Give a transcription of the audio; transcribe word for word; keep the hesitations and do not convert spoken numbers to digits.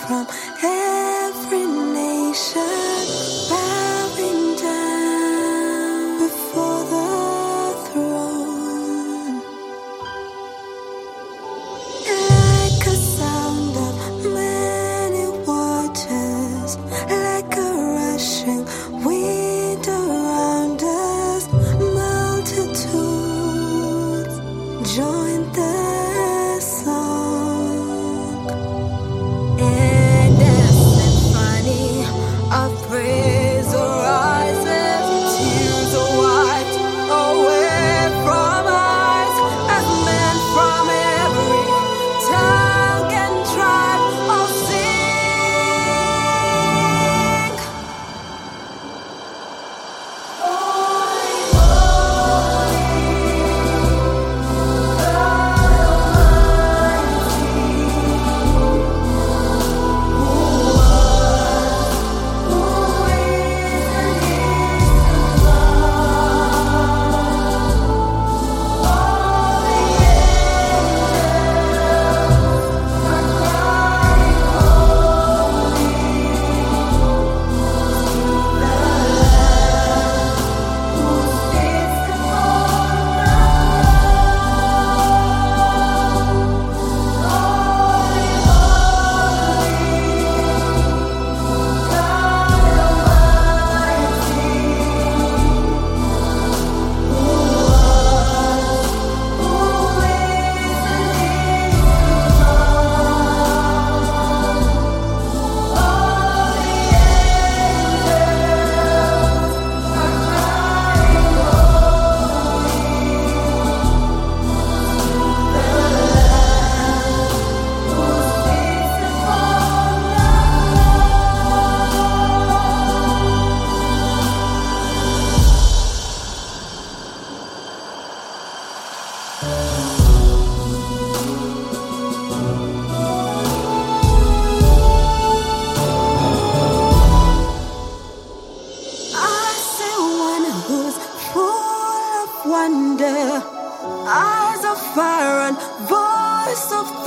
from every nation, bowing down before the throne. Like a sound of many waters, like a rushing wind around us, multitudes join the song, and a symphony of praise arises. Tears are wiped away from eyes, as men from every tongue and tribe all sing. Holy, holy, God Almighty, who was, who is, and is to come. All the angels are crying holy to the Lamb who sits upon the throne. Holy, holy, God Almighty, who was, who is, and is to come. All the angels are crying I see one who's full of wonder, eyes of fire and voice of